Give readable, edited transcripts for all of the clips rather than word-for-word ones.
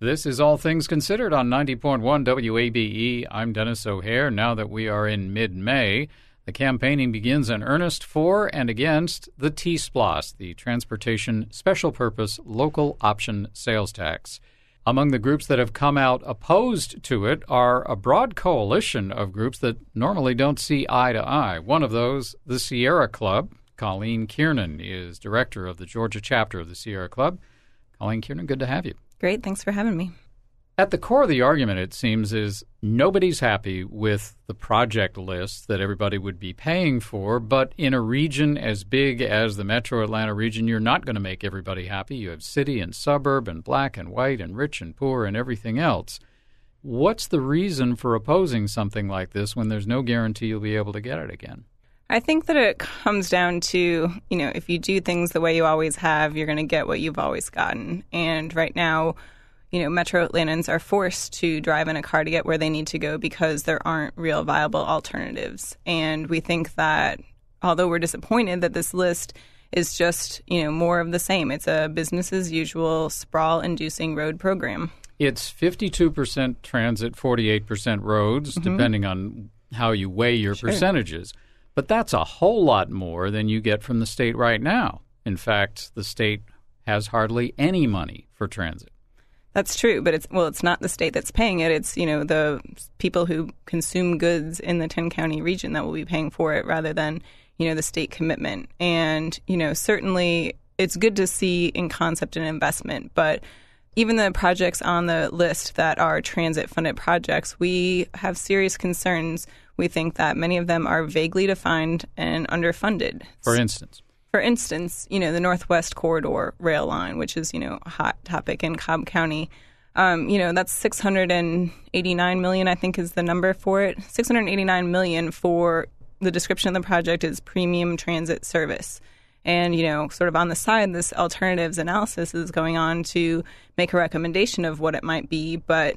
This is All Things Considered on 90.1 WABE. I'm Dennis O'Hare. Now that we are in mid-May, the campaigning begins in earnest for and against the T-SPLOST, the Transportation Special Purpose Local Option Sales Tax. Among the groups that have come out opposed to it are a broad coalition of groups that normally don't see eye to eye. One of those, the Sierra Club. Colleen Kiernan is director of the Georgia chapter of the Sierra Club. Colleen Kiernan, good to have you. Great. Thanks for having me. At the core of the argument, it seems, is nobody's happy with the project list that everybody would be paying for, but in a region as big as the metro Atlanta region, you're not going to make everybody happy. You have city and suburb and black and white and rich and poor and everything else. What's the reason for opposing something like this when there's no guarantee you'll be able to get it again? I think that it comes down to, if you do things the way you always have, you're going to get what you've always gotten. And right now, Metro Atlantans are forced to drive in a car to get where they need to go because there aren't real viable alternatives. And we think that although we're disappointed that this list is just, more of the same, it's a business as usual, sprawl-inducing road program. It's 52% transit, 48% roads, depending on how you weigh your percentages. But that's a whole lot more than you get from the state right now. In fact, the state has hardly any money for transit. That's true, but it's not the state that's paying it. It's, the people who consume goods in the 10-county region that will be paying for it rather than, the state commitment. And, certainly it's good to see in concept and investment, but even the projects on the list that are transit-funded projects, we have serious concerns. We think that many of them are vaguely defined and underfunded. For instance? For instance, the Northwest Corridor rail line, which is, a hot topic in Cobb County. That's $689 million, I think is the number for it. $689 million for the description of the project is premium transit service. And, sort of on the side, this alternatives analysis is going on to make a recommendation of what it might be. But,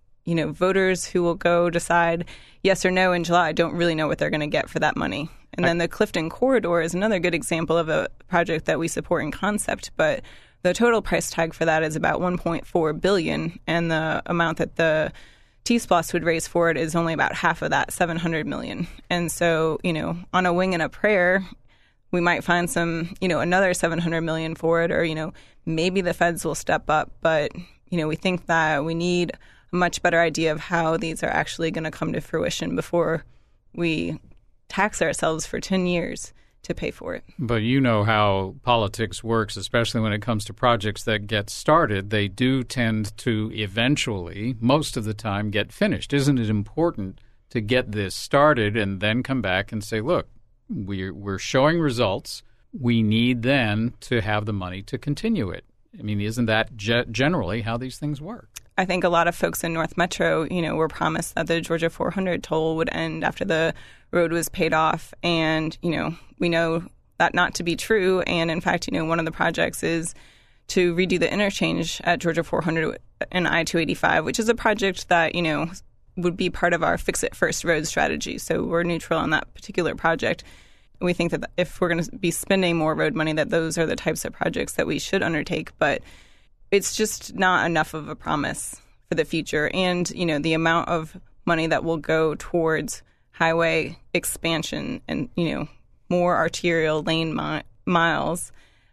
voters who will go decide yes or no in July don't really know what they're going to get for that money. And then the Clifton Corridor is another good example of a project that we support in concept. But the total price tag for that is about $1.4 billion. And the amount that the T-SPLOST would raise for it is only about half of that, $700 million. And so, on a wing and a prayer, we might find some, another $700 million for it, or, maybe the feds will step up. But, we think that we need a much better idea of how these are actually going to come to fruition before we tax ourselves for 10 years to pay for it. But you know how politics works, especially when it comes to projects that get started. They do tend to eventually, most of the time, get finished. Isn't it important to get this started and then come back and say, look, we're showing results. We need then to have the money to continue it. I mean, isn't that generally how these things work? I think a lot of folks in North Metro, were promised that the Georgia 400 toll would end after the road was paid off. And, we know that not to be true. And in fact, one of the projects is to redo the interchange at Georgia 400 and I-285, which is a project that, would be part of our Fix It First road strategy. So we're neutral on that particular project. We think that if we're going to be spending more road money, that those are the types of projects that we should undertake. But it's just not enough of a promise for the future. And, the amount of money that will go towards highway expansion and, more arterial lane miles,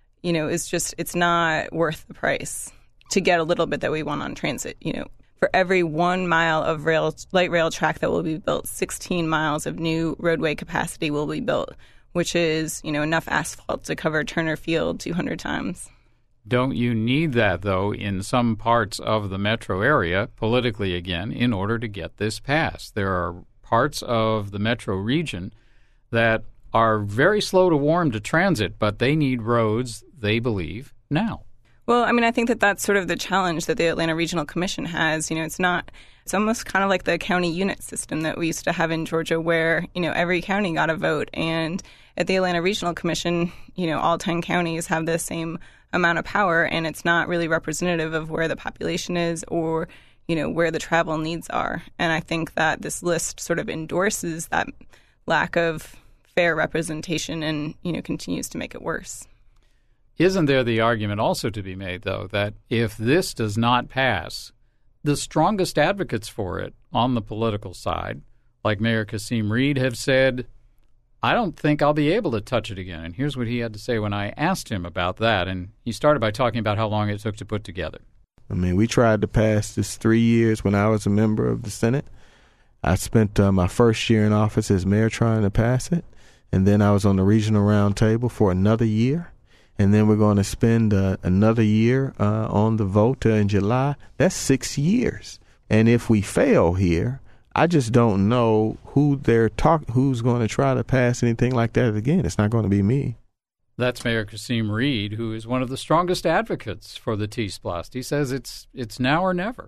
it's not worth the price to get a little bit that we want on transit. For every 1 mile of light rail track that will be built, 16 miles of new roadway capacity will be built, which is, enough asphalt to cover Turner Field 200 times. Don't you need that, though, in some parts of the metro area, politically again, in order to get this passed? There are parts of the metro region that are very slow to warm to transit, but they need roads, they believe, now. Well, I think that that's sort of the challenge that the Atlanta Regional Commission has. It's almost kind of like the county unit system that we used to have in Georgia where, every county got a vote. And at the Atlanta Regional Commission, all 10 counties have the same amount of power, and it's not really representative of where the population is or, where the travel needs are. And I think that this list sort of endorses that lack of fair representation and, continues to make it worse. Isn't there the argument also to be made, though, that if this does not pass, The strongest advocates for it on the political side, like Mayor Kasim Reed, have said, I don't think I'll be able to touch it again. And here's what he had to say when I asked him about that. And he started by talking about how long it took to put together. I mean, we tried to pass this 3 years when I was a member of the Senate. I spent my first year in office as mayor trying to pass it. And then I was on the regional roundtable for another year. And then we're going to spend another year on the vote in July. That's 6 years. And if we fail here, I just don't know who's going to try to pass anything like that again. It's not going to be me. That's Mayor Kasim Reed, who is one of the strongest advocates for the T-Splost. He says it's now or never.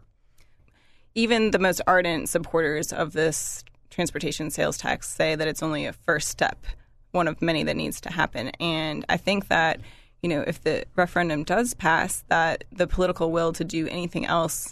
Even the most ardent supporters of this transportation sales tax say that it's only a first step, one of many that needs to happen. And I think that, if the referendum does pass, that the political will to do anything else,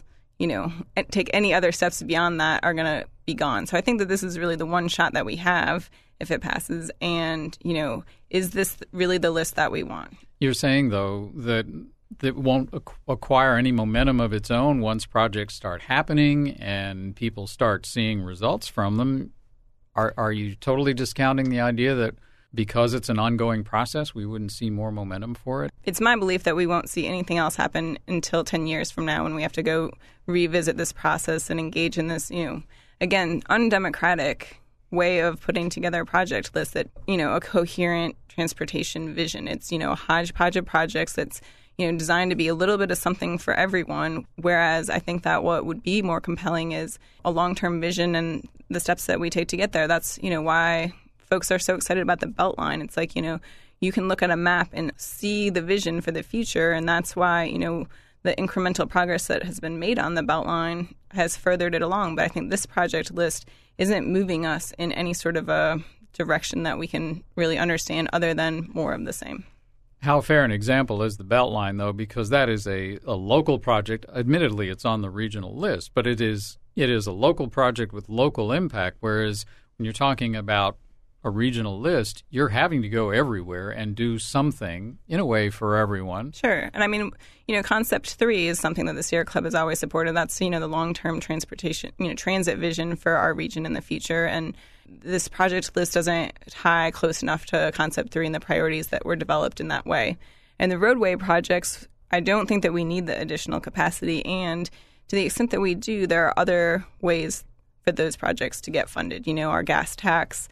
take any other steps beyond that are going to be gone. So I think that this is really the one shot that we have if it passes. And, is this really the list that we want? You're saying, though, that it won't acquire any momentum of its own once projects start happening and people start seeing results from them. Are you totally discounting the idea that because it's an ongoing process, we wouldn't see more momentum for it? It's my belief that we won't see anything else happen until 10 years from now when we have to go revisit this process and engage in this, again, undemocratic way of putting together a project list that, a coherent transportation vision. It's, a hodgepodge of projects that's, designed to be a little bit of something for everyone. Whereas I think that what would be more compelling is a long-term vision and the steps that we take to get there. That's, why folks are so excited about the Beltline. It's like, you can look at a map and see the vision for the future. And that's why, the incremental progress that has been made on the Beltline has furthered it along. But I think this project list isn't moving us in any sort of a direction that we can really understand other than more of the same. How fair an example is the Beltline, though, because that is a local project. Admittedly, it's on the regional list, but it is a local project with local impact, whereas when you're talking about a regional list, you're having to go everywhere and do something in a way for everyone. Sure. And I mean, Concept 3 is something that the Sierra Club has always supported. That's, the long-term transportation, transit vision for our region in the future. And this project list doesn't tie close enough to Concept 3 and the priorities that were developed in that way. And the roadway projects, I don't think that we need the additional capacity. And to the extent that we do, there are other ways for those projects to get funded. Our gas tax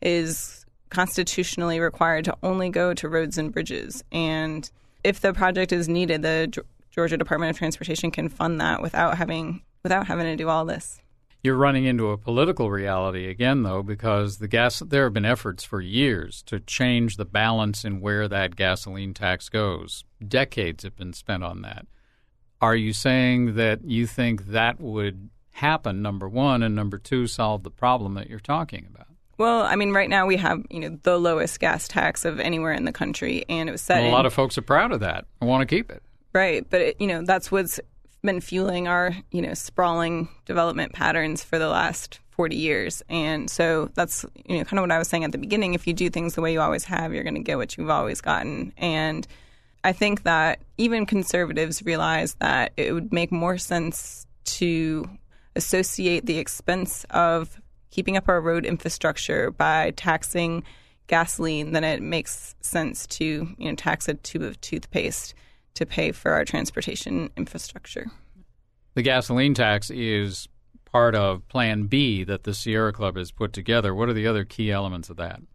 is constitutionally required to only go to roads and bridges. And if the project is needed, the Georgia Department of Transportation can fund that without having to do all this. You're running into a political reality again, though, because there have been efforts for years to change the balance in where that gasoline tax goes. Decades have been spent on that. Are you saying that you think that would happen, number one, and number two, solve the problem that you're talking about? Well, I mean, right now we have, the lowest gas tax of anywhere in the country, and it was set. Well, a lot of folks are proud of that and want to keep it. Right, but that's what's been fueling our, sprawling development patterns for the last 40 years. And so that's, kind of what I was saying at the beginning. If you do things the way you always have, you're going to get what you've always gotten. And I think that even conservatives realize that it would make more sense to associate the expense of keeping up our road infrastructure by taxing gasoline than it makes sense to, tax a tube of toothpaste to pay for our transportation infrastructure. The gasoline tax is part of Plan B that the Sierra Club has put together. What are the other key elements of that?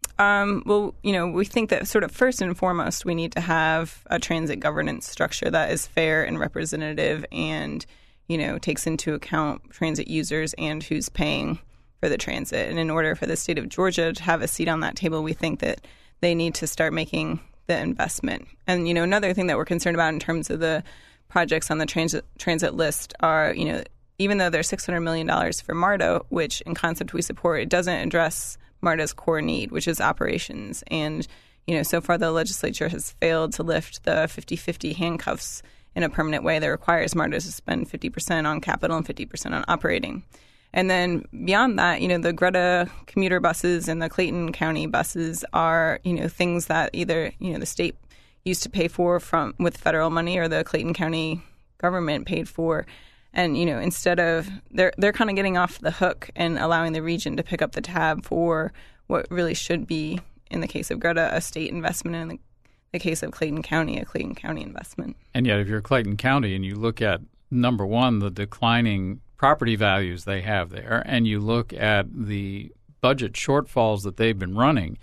Well, we think that sort of first and foremost, we need to have a transit governance structure that is fair and representative and, takes into account transit users and who's paying for the transit. And in order for the state of Georgia to have a seat on that table, we think that they need to start making the investment. And, another thing that we're concerned about in terms of the projects on the transit list are, even though there's $600 million for MARTA, which in concept we support, it doesn't address MARTA's core need, which is operations. And, so far the legislature has failed to lift the 50-50 handcuffs in a permanent way that requires MARTA to spend 50% on capital and 50% on operating. And then beyond that, the Greta commuter buses and the Clayton County buses are, things that either, the state used to pay for with federal money or the Clayton County government paid for. And, instead of they're kind of getting off the hook and allowing the region to pick up the tab for what really should be, in the case of Greta, a state investment, and in the case of Clayton County, a Clayton County investment. And yet if you're Clayton County and you look at, number one, the declining property values they have there, and you look at the budget shortfalls that they've been running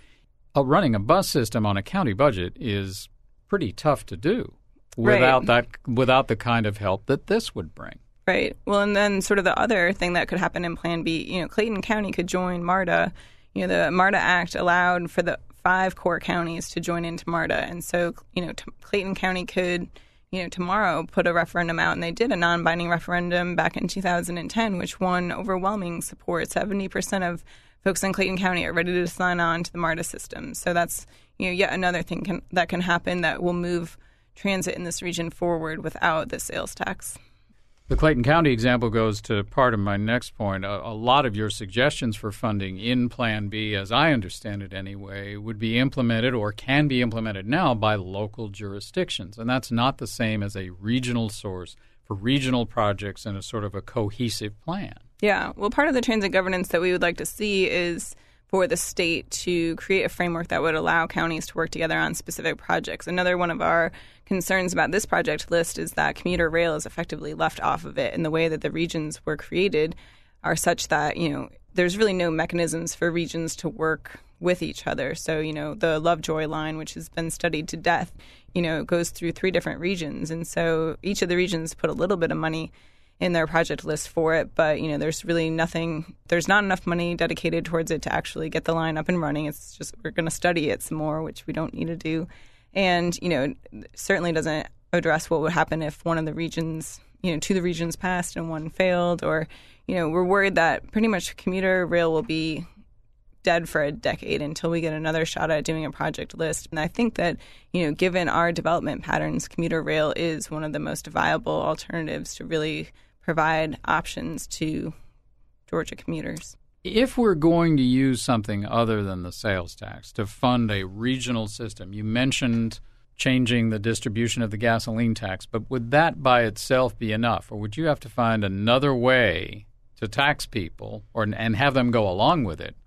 a bus system on a county budget is pretty tough to do without the kind of help that this would bring. Right. Well, and then sort of the other thing that could happen in Plan B, Clayton County could join MARTA. The MARTA Act allowed for the 5 core counties to join into MARTA. And so, Clayton County could, tomorrow put a referendum out. And they did a non-binding referendum back in 2010, which won overwhelming support. 70% of folks in Clayton County are ready to sign on to the MARTA system. So that's, yet another thing that can happen that will move transit in this region forward without the sales tax. The Clayton County example goes to part of my next point. A lot of your suggestions for funding in Plan B, as I understand it anyway, would be implemented or can be implemented now by local jurisdictions. And that's not the same as a regional source for regional projects and a sort of a cohesive plan. Yeah. Well, part of the transit governance that we would like to see is for the state to create a framework that would allow counties to work together on specific projects. Another one of our concerns about this project list is that commuter rail is effectively left off of it, and the way that the regions were created are such that, there's really no mechanisms for regions to work with each other. So, the Lovejoy line, which has been studied to death, goes through 3 different regions. And so each of the regions put a little bit of money in their project list for it, but there's really nothing. There's not enough money dedicated towards it to actually get the line up and running. It's just we're going to study it some more, which we don't need to do, and certainly doesn't address what would happen if one of the regions, 2 of the regions passed and one failed, or we're worried that pretty much commuter rail will be dead for a decade until we get another shot at doing a project list. And I think that, given our development patterns, commuter rail is one of the most viable alternatives to really provide options to Georgia commuters. If we're going to use something other than the sales tax to fund a regional system, you mentioned changing the distribution of the gasoline tax, but would that by itself be enough? Or would you have to find another way to tax people and have them go along with it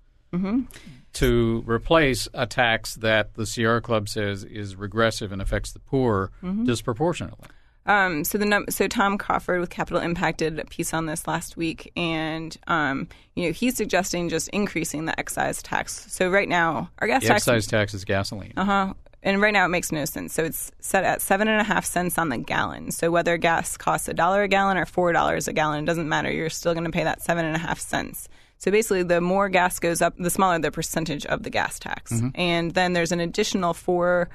to replace a tax that the Sierra Club says is regressive and affects the poor disproportionately? So Tom Crawford with Capital Impact did a piece on this last week, and he's suggesting just increasing the excise tax. So right now, our gas tax, excise tax is gasoline. And right now it makes no sense. So it's set at 7.5 cents on the gallon. So whether gas costs $1 a gallon or $4 a gallon, it doesn't matter. You're still going to pay that 7.5 cents. So basically, the more gas goes up, the smaller the percentage of the gas tax. And then there's an additional 4%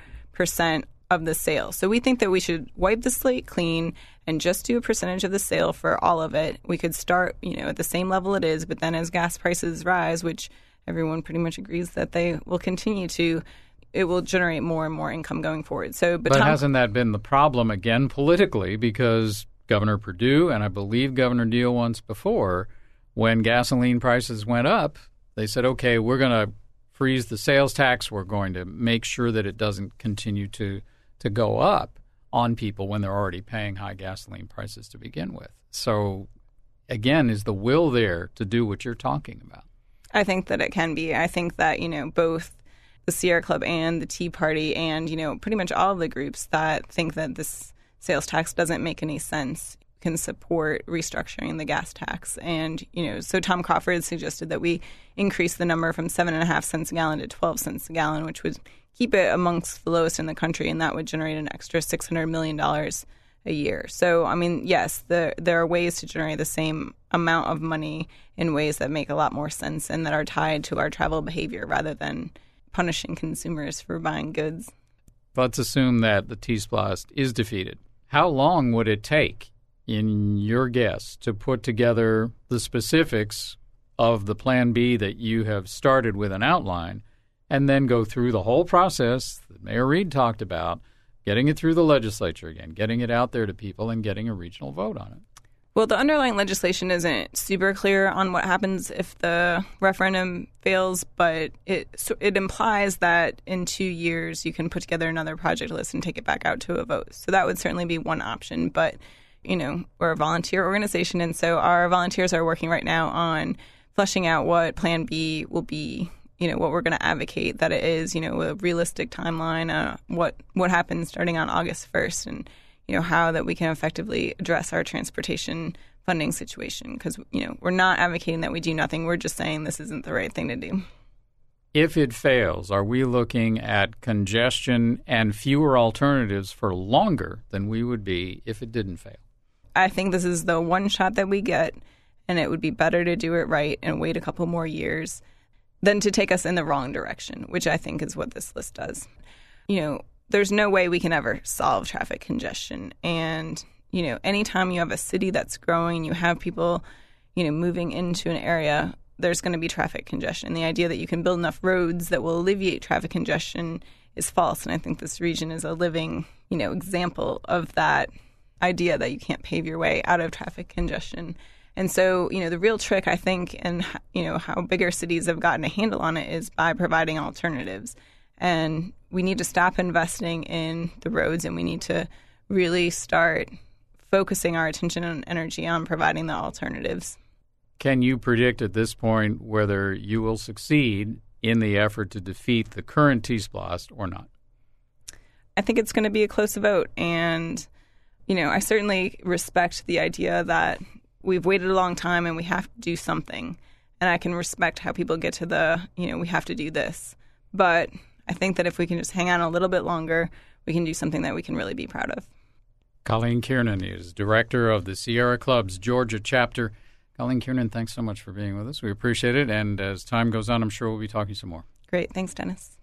of the sale. So we think that we should wipe the slate clean and just do a percentage of the sale for all of it. We could start, at the same level it is, but then as gas prices rise, which everyone pretty much agrees that they will continue to, it will generate more and more income going forward. But hasn't that been the problem again politically? Because Governor Perdue and I believe Governor Deal once before, when gasoline prices went up, they said, okay, we're going to freeze the sales tax. We're going to make sure that it doesn't continue to go up on people when they're already paying high gasoline prices to begin with. So, again, is the will there to do what you're talking about? I think that it can be. I think that, both the Sierra Club and the Tea Party and, pretty much all of the groups that think that this sales tax doesn't make any sense can support restructuring the gas tax. And, so Tom Crawford suggested that we increase the number from 7.5 cents a gallon to 12 cents a gallon, which would keep it amongst the lowest in the country, and that would generate an extra $600 million a year. So, yes, there are ways to generate the same amount of money in ways that make a lot more sense and that are tied to our travel behavior rather than punishing consumers for buying goods. Let's assume that the T-Splost is defeated. How long would it take, in your guess, to put together the specifics of the Plan B that you have started with an outline and then go through the whole process that Mayor Reed talked about, getting it through the legislature again, getting it out there to people, and getting a regional vote on it? Well, the underlying legislation isn't super clear on what happens if the referendum fails, but it implies that in 2 years you can put together another project list and take it back out to a vote. So that would certainly be one option. But, we're a volunteer organization, and so our volunteers are working right now on fleshing out what Plan B will be, what we're going to advocate that it is, a realistic timeline, what happens starting on August 1st, and, how that we can effectively address our transportation funding situation. Because, we're not advocating that we do nothing. We're just saying this isn't the right thing to do. If it fails, are we looking at congestion and fewer alternatives for longer than we would be if it didn't fail? I think this is the one shot that we get, and it would be better to do it right and wait a couple more years than to take us in the wrong direction, which I think is what this list does. There's no way we can ever solve traffic congestion. And, anytime you have a city that's growing, you have people, moving into an area, there's going to be traffic congestion. The idea that you can build enough roads that will alleviate traffic congestion is false. And I think this region is a living, example of that idea that you can't pave your way out of traffic congestion. And so, the real trick, I think, and, how bigger cities have gotten a handle on it is by providing alternatives. And we need to stop investing in the roads, and we need to really start focusing our attention and energy on providing the alternatives. Can you predict at this point whether you will succeed in the effort to defeat the current T-Splost or not? I think it's going to be a close vote. And, I certainly respect the idea that we've waited a long time and we have to do something. And I can respect how people get to we have to do this. But I think that if we can just hang on a little bit longer, we can do something that we can really be proud of. Colleen Kiernan is director of the Sierra Club's Georgia chapter. Colleen Kiernan, thanks so much for being with us. We appreciate it. And as time goes on, I'm sure we'll be talking some more. Great. Thanks, Dennis.